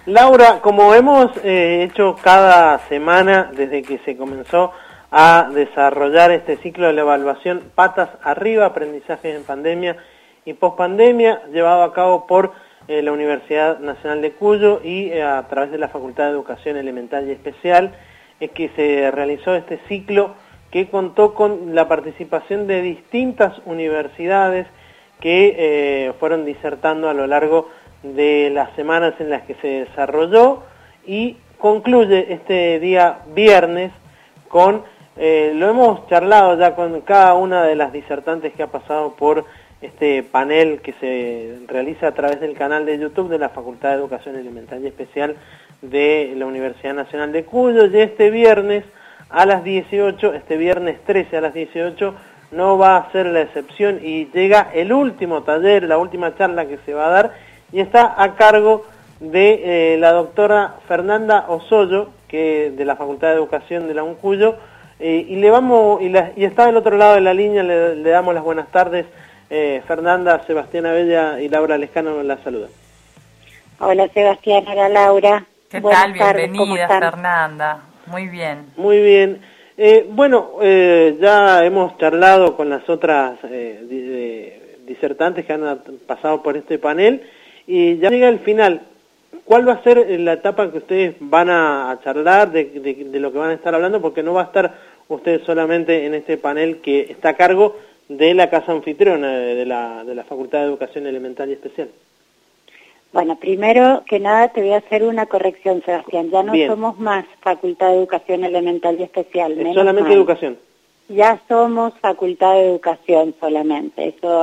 Laura, como hemos hecho cada semana desde que se comenzó a desarrollar este ciclo de la evaluación Patas Arriba, Aprendizajes en Pandemia y Pospandemia, llevado a cabo por la Universidad Nacional de Cuyo y a través de la Facultad de Educación Elemental y Especial, es que se realizó este ciclo que contó con la participación de distintas universidades que fueron disertando a lo largo de las semanas en las que se desarrolló y concluye este día viernes con, lo hemos charlado ya con cada una de las disertantes que ha pasado por este panel que se realiza a través del canal de YouTube de la Facultad de Educación Elemental y Especial de la Universidad Nacional de Cuyo, y este viernes a las 18, este viernes 13 a las 18, no va a ser la excepción y llega el último taller, la última charla que se va a dar, y está a cargo de la doctora Fernanda Osoyo, que de la Facultad de Educación de la UNCuyo, y está del otro lado de la línea, le damos las buenas tardes. Fernanda, Sebastián Abella y Laura Lescano la saludan. Hola Sebastián, hola Laura. ¿Qué tal? Bienvenida Fernanda. Muy bien. Muy bien. Ya hemos charlado con las otras disertantes que han pasado por este panel y ya llega el final. ¿Cuál va a ser la etapa que ustedes van a charlar, de lo que van a estar hablando? Porque no va a estar ustedes solamente en este panel que está a cargo de la casa anfitriona de la Facultad de Educación Elemental y Especial. Bueno, primero que nada te voy a hacer una corrección, Sebastián. Ya no somos más Facultad de Educación Elemental y Especial. Es solamente educación. Ya somos Facultad de Educación solamente. Eso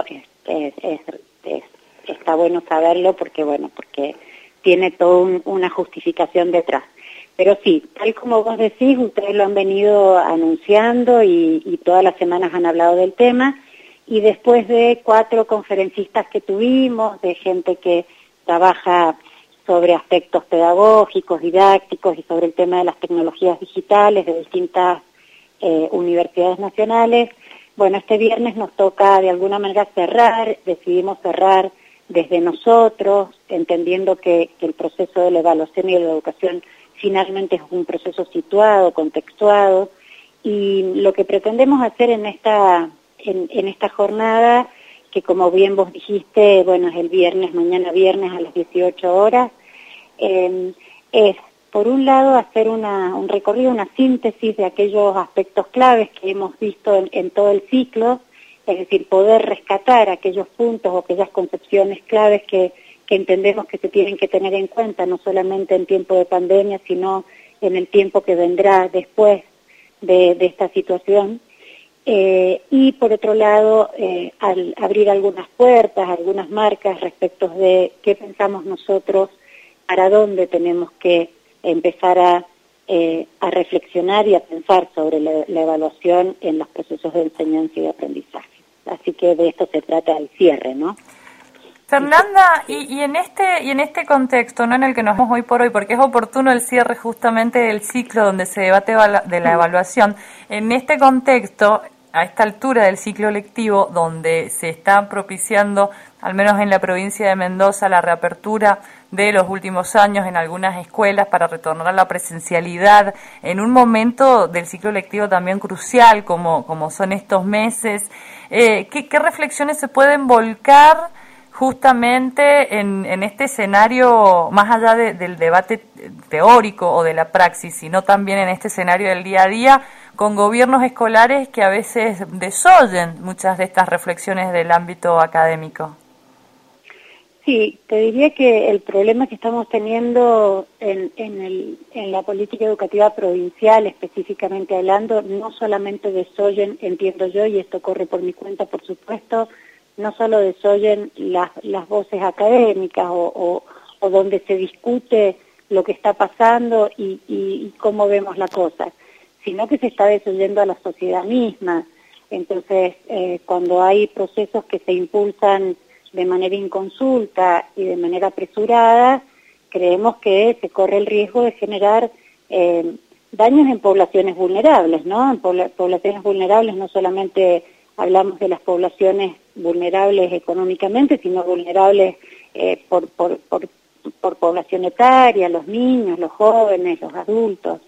está bueno saberlo porque tiene toda una justificación detrás. Pero sí, tal como vos decís, ustedes lo han venido anunciando y todas las semanas han hablado del tema, y después de 4 conferencistas que tuvimos, de gente que trabaja sobre aspectos pedagógicos, didácticos y sobre el tema de las tecnologías digitales de distintas universidades nacionales, bueno, este viernes nos toca de alguna manera decidimos cerrar desde nosotros, entendiendo que el proceso de la evaluación y de la educación finalmente es un proceso situado, contextuado, y lo que pretendemos hacer en esta jornada, que como bien vos dijiste, bueno, es el viernes, mañana viernes a las 18 horas, es por un lado hacer un recorrido, una síntesis de aquellos aspectos claves que hemos visto en todo el ciclo, es decir, poder rescatar aquellos puntos o aquellas concepciones claves que entendemos que se tienen que tener en cuenta, no solamente en tiempo de pandemia, sino en el tiempo que vendrá después de esta situación. Y por otro lado, al abrir algunas puertas, algunas marcas respecto de qué pensamos nosotros, para dónde tenemos que empezar a reflexionar y a pensar sobre la evaluación en los procesos de enseñanza y de aprendizaje. Así que de esto se trata el cierre, ¿no? Fernanda, y en este contexto, no en el que nos vemos hoy por hoy, porque es oportuno el cierre justamente del ciclo donde se debate de la evaluación, en este contexto, a esta altura del ciclo lectivo, donde se está propiciando, al menos en la provincia de Mendoza, la reapertura de los últimos años en algunas escuelas para retornar a la presencialidad, en un momento del ciclo lectivo también crucial, como son estos meses, ¿qué reflexiones se pueden volcar justamente en este escenario, más allá del debate teórico o de la praxis, sino también en este escenario del día a día, con gobiernos escolares que a veces desoyen muchas de estas reflexiones del ámbito académico? Sí, te diría que el problema que estamos teniendo en la política educativa provincial, específicamente hablando, no solamente desoyen, entiendo yo, y esto corre por mi cuenta, por supuesto, no solo desoyen las voces académicas o donde se discute lo que está pasando y cómo vemos la cosa, sino que se está desoyendo a la sociedad misma. Entonces, cuando hay procesos que se impulsan de manera inconsulta y de manera apresurada, creemos que se corre el riesgo de generar daños en poblaciones vulnerables, ¿no? En poblaciones vulnerables no solamente hablamos de las poblaciones vulnerables económicamente, sino vulnerables por por población etaria, los niños, los jóvenes, los adultos.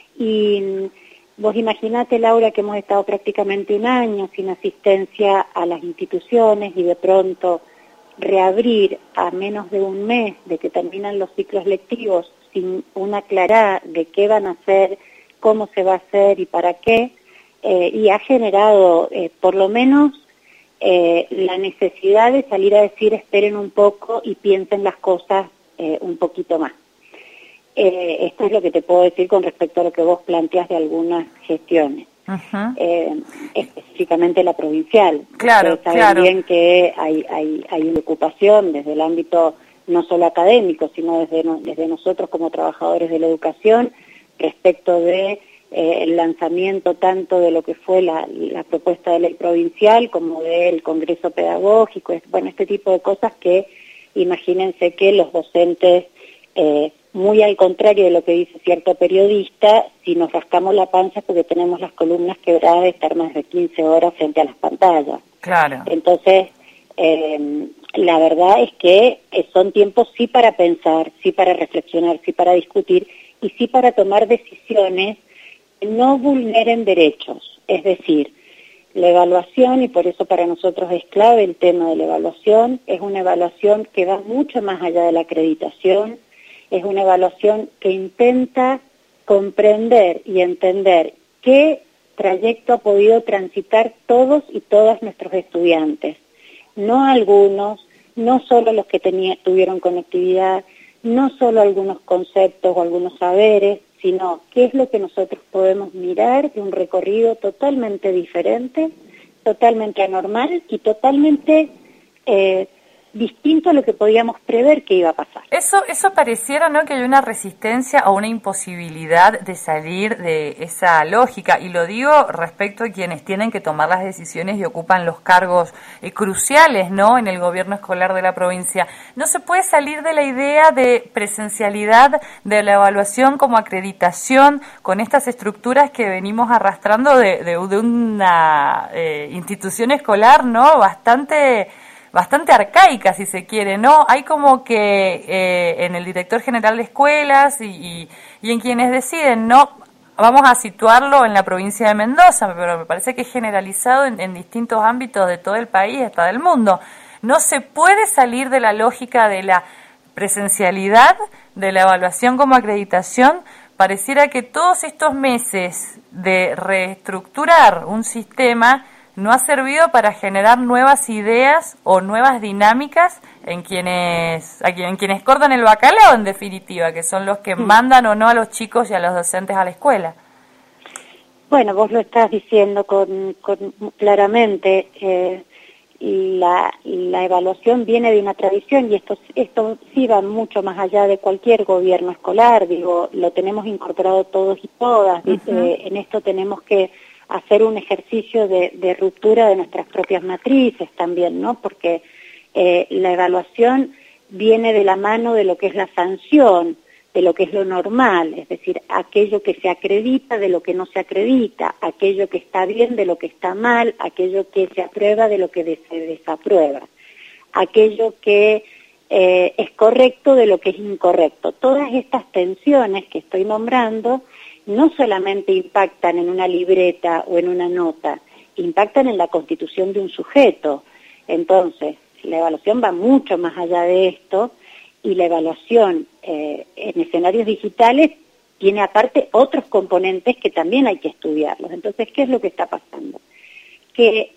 Y vos imaginate, Laura, que hemos estado prácticamente un año sin asistencia a las instituciones y de pronto reabrir a menos de un mes de que terminan los ciclos lectivos sin una clara de qué van a hacer, cómo se va a hacer y para qué, y ha generado por lo menos la necesidad de salir a decir esperen un poco y piensen las cosas un poquito más. Esto es lo que te puedo decir con respecto a lo que vos planteás de algunas gestiones. Específicamente la provincial. Claro, ustedes saben bien que hay una ocupación desde el ámbito no solo académico, sino desde nosotros como trabajadores de la educación respecto de el lanzamiento tanto de lo que fue la propuesta de ley provincial como del Congreso Pedagógico, bueno, este tipo de cosas que imagínense que los docentes, muy al contrario de lo que dice cierto periodista, si nos rascamos la panza es porque tenemos las columnas quebradas de estar más de 15 horas frente a las pantallas. Claro. Entonces, la verdad es que son tiempos sí para pensar, sí para reflexionar, sí para discutir y sí para tomar decisiones que no vulneren derechos. Es decir, la evaluación, y por eso para nosotros es clave el tema de la evaluación, es una evaluación que va mucho más allá de la acreditación, es una evaluación que intenta comprender y entender qué trayecto ha podido transitar todos y todas nuestros estudiantes. No algunos, no solo los que tuvieron conectividad, no solo algunos conceptos o algunos saberes, sino qué es lo que nosotros podemos mirar de un recorrido totalmente diferente, totalmente anormal y totalmente distinto a lo que podíamos prever que iba a pasar. Eso pareciera, ¿no?, que hay una resistencia o una imposibilidad de salir de esa lógica, y lo digo respecto a quienes tienen que tomar las decisiones y ocupan los cargos cruciales, ¿no?, en el gobierno escolar de la provincia. No se puede salir de la idea de presencialidad de la evaluación como acreditación con estas estructuras que venimos arrastrando de una institución escolar, ¿no?, bastante arcaica, si se quiere, ¿no? Hay como que en el director general de escuelas y en quienes deciden, ¿no? Vamos a situarlo en la provincia de Mendoza, pero me parece que es generalizado en distintos ámbitos de todo el país, hasta del mundo. No se puede salir de la lógica de la presencialidad, de la evaluación como acreditación. Pareciera que todos estos meses de reestructurar un sistema no ha servido para generar nuevas ideas o nuevas dinámicas en quienes cortan el bacalao, en definitiva, que son los que mandan o no a los chicos y a los docentes a la escuela. Bueno, vos lo estás diciendo claramente. La evaluación viene de una tradición y esto sí va mucho más allá de cualquier gobierno escolar. Digo, lo tenemos incorporado todos y todas. En esto tenemos que hacer un ejercicio de ruptura de nuestras propias matrices también, ¿no? Porque la evaluación viene de la mano de lo que es la sanción, de lo que es lo normal, es decir, aquello que se acredita de lo que no se acredita, aquello que está bien de lo que está mal, aquello que se aprueba de lo que se desaprueba, aquello que es correcto de lo que es incorrecto. Todas estas tensiones que estoy nombrando no solamente impactan en una libreta o en una nota, impactan en la constitución de un sujeto. Entonces, la evaluación va mucho más allá de esto y la evaluación en escenarios digitales tiene aparte otros componentes que también hay que estudiarlos. Entonces, ¿qué es lo que está pasando? Que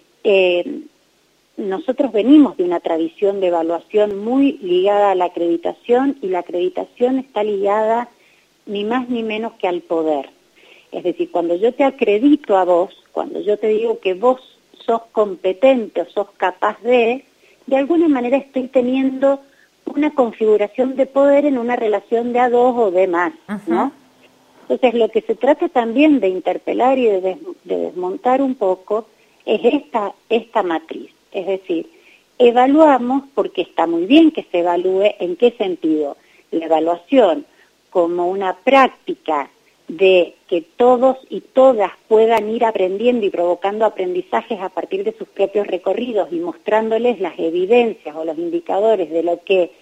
nosotros venimos de una tradición de evaluación muy ligada a la acreditación y la acreditación está ligada ni más ni menos que al poder. Es decir, cuando yo te acredito a vos, cuando yo te digo que vos sos competente o sos capaz de alguna manera estoy teniendo una configuración de poder en una relación de a dos o de más, ¿no? Entonces, lo que se trata también de interpelar y de desmontar un poco es esta matriz. Es decir, evaluamos porque está muy bien que se evalúe. ¿En qué sentido? La evaluación como una práctica de que todos y todas puedan ir aprendiendo y provocando aprendizajes a partir de sus propios recorridos y mostrándoles las evidencias o los indicadores de lo que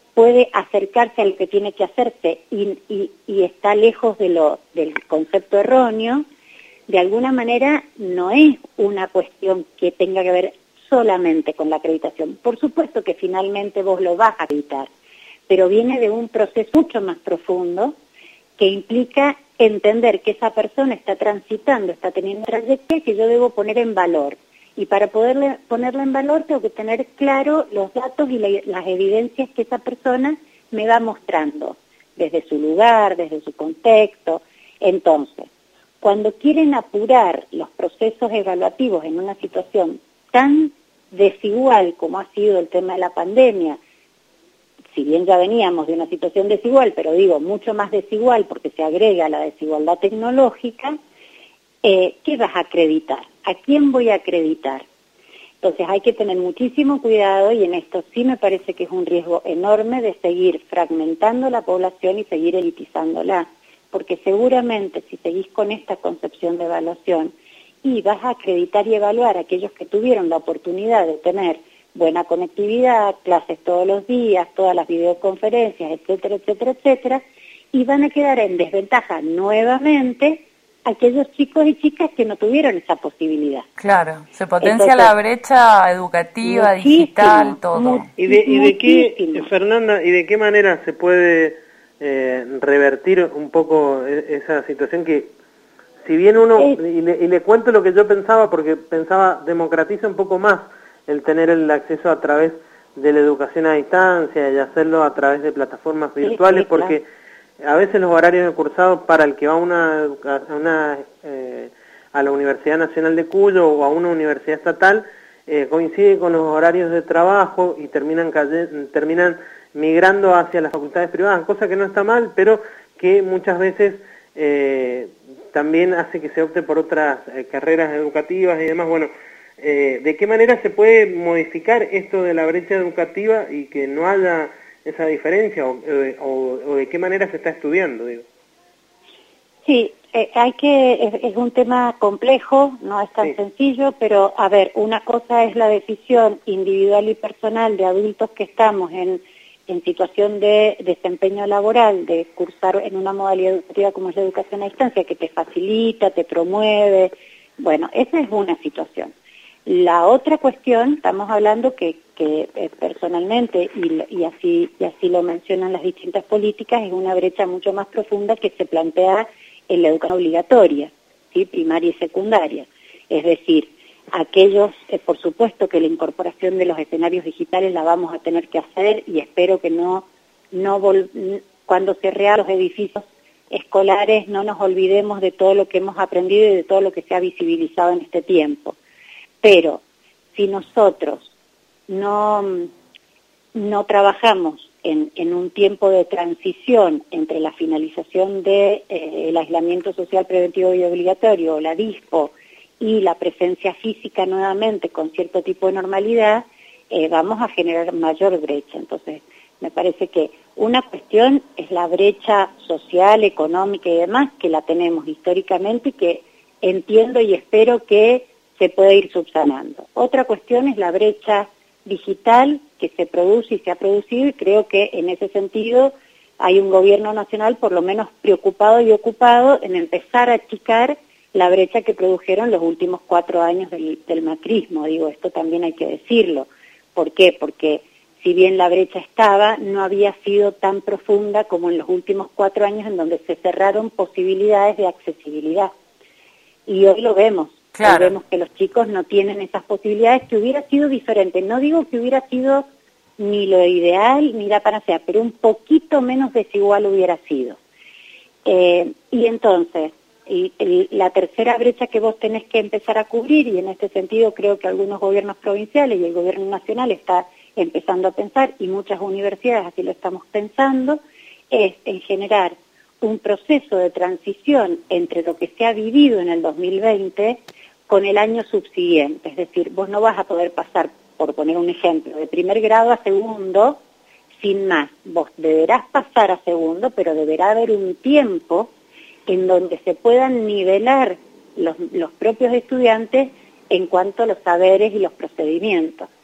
puede acercarse a lo que tiene que hacerse y está lejos del concepto erróneo, de alguna manera no es una cuestión que tenga que ver solamente con la acreditación. Por supuesto que finalmente vos lo vas a acreditar, pero viene de un proceso mucho más profundo que implica entender que esa persona está transitando, está teniendo una trayectoria que yo debo poner en valor. Y para ponerla en valor tengo que tener claro los datos y las evidencias que esa persona me va mostrando, desde su lugar, desde su contexto. Entonces, cuando quieren apurar los procesos evaluativos en una situación tan desigual como ha sido el tema de la pandemia, si bien ya veníamos de una situación desigual, pero digo mucho más desigual porque se agrega la desigualdad tecnológica, ¿qué vas a acreditar? ¿A quién voy a acreditar? Entonces hay que tener muchísimo cuidado y en esto sí me parece que es un riesgo enorme de seguir fragmentando la población y seguir elitizándola, porque seguramente si seguís con esta concepción de evaluación y vas a acreditar y evaluar a aquellos que tuvieron la oportunidad de tener buena conectividad, clases todos los días, todas las videoconferencias, etcétera, etcétera, etcétera, y van a quedar en desventaja nuevamente aquellos chicos y chicas que no tuvieron esa posibilidad. Claro, se potencia la brecha educativa, digital, todo. ¿Y de qué, Fernanda, y de qué manera se puede revertir un poco esa situación que, si bien uno, y le cuento lo que yo pensaba, porque pensaba, democratiza un poco más el tener el acceso a través de la educación a distancia y hacerlo a través de plataformas virtuales, porque a veces los horarios de cursado para el que va a la Universidad Nacional de Cuyo o a una universidad estatal coincide con los horarios de trabajo y terminan migrando hacia las facultades privadas, cosa que no está mal, pero que muchas veces también hace que se opte por otras carreras educativas y demás. Bueno, ¿de qué manera se puede modificar esto de la brecha educativa y que no haya esa diferencia o de qué manera se está estudiando, digo? Sí, es un tema complejo, no es tan sencillo, pero a ver, una cosa es la decisión individual y personal de adultos que estamos en situación de desempeño laboral, de cursar en una modalidad educativa como es la educación a distancia, que te facilita, te promueve, bueno, esa es una situación. La otra cuestión, estamos hablando que personalmente, y así lo mencionan las distintas políticas, es una brecha mucho más profunda que se plantea en la educación obligatoria, ¿sí? Primaria y secundaria. Es decir, aquellos, por supuesto que la incorporación de los escenarios digitales la vamos a tener que hacer y espero que cuando se reabran los edificios escolares no nos olvidemos de todo lo que hemos aprendido y de todo lo que se ha visibilizado en este tiempo. Pero si nosotros no trabajamos en un tiempo de transición entre la finalización del aislamiento social preventivo y obligatorio, o la DISPO, y la presencia física nuevamente con cierto tipo de normalidad, vamos a generar mayor brecha. Entonces, me parece que una cuestión es la brecha social, económica y demás, que la tenemos históricamente y que entiendo y espero que se puede ir subsanando. Otra cuestión es la brecha digital que se produce y se ha producido, y creo que en ese sentido hay un gobierno nacional por lo menos preocupado y ocupado en empezar a achicar la brecha que produjeron los últimos 4 años del macrismo. Digo, esto también hay que decirlo. ¿Por qué? Porque si bien la brecha estaba, no había sido tan profunda como en los últimos 4 años en donde se cerraron posibilidades de accesibilidad. Y hoy lo vemos. Claro. Hoy vemos que los chicos no tienen esas posibilidades, que hubiera sido diferente. No digo que hubiera sido ni lo ideal ni la panacea, pero un poquito menos desigual hubiera sido. Y entonces, la tercera brecha que vos tenés que empezar a cubrir, y en este sentido creo que algunos gobiernos provinciales y el gobierno nacional está empezando a pensar, y muchas universidades así lo estamos pensando, es en generar un proceso de transición entre lo que se ha vivido en el 2020 con el año subsiguiente. Es decir, vos no vas a poder pasar, por poner un ejemplo, de primer grado a segundo sin más. Vos deberás pasar a segundo, pero deberá haber un tiempo en donde se puedan nivelar los propios estudiantes en cuanto a los saberes y los procedimientos.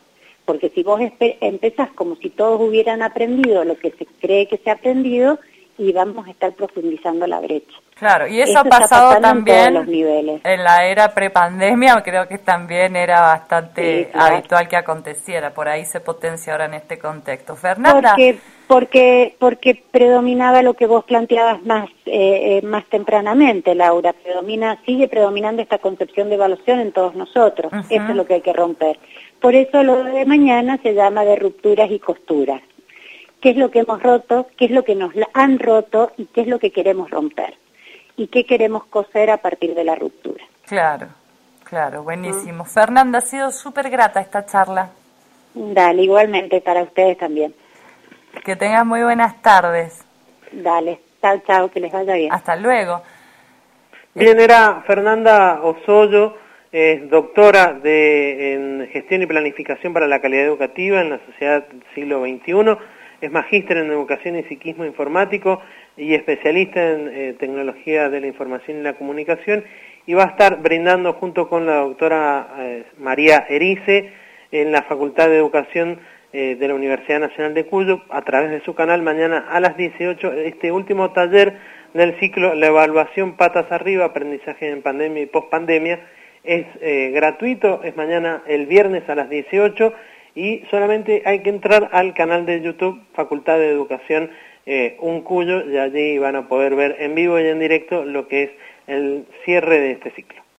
porque si vos empezás como si todos hubieran aprendido lo que se cree que se ha aprendido, y vamos a estar profundizando la brecha. Claro, y eso ha pasado también en la era prepandemia, creo que también era bastante habitual que aconteciera, por ahí se potencia ahora en este contexto. Fernanda. Porque predominaba lo que vos planteabas más tempranamente, Laura, sigue predominando esta concepción de evaluación en todos nosotros. Eso es lo que hay que romper. Por eso lo de mañana se llama de rupturas y costuras. ¿Qué es lo que hemos roto? ¿Qué es lo que nos han roto? ¿Y qué es lo que queremos romper? ¿Y qué queremos coser a partir de la ruptura? Claro, buenísimo. Fernanda, ha sido súper grata esta charla. Dale, igualmente para ustedes también. Que tengas muy buenas tardes. Dale, chao, que les vaya bien. Hasta luego. Bien, era Fernanda Osoyo, doctora en Gestión y Planificación para la Calidad Educativa en la Sociedad del Siglo XXI, es magíster en Educación y Psiquismo Informático y especialista en Tecnología de la Información y la Comunicación, y va a estar brindando junto con la doctora María Erice en la Facultad de Educación de la Universidad Nacional de Cuyo, a través de su canal, mañana a las 18, este último taller del ciclo La Evaluación Patas Arriba, Aprendizaje en Pandemia y Postpandemia. Es gratuito, es mañana el viernes a las 18, y solamente hay que entrar al canal de YouTube Facultad de Educación Cuyo, y allí van a poder ver en vivo y en directo lo que es el cierre de este ciclo.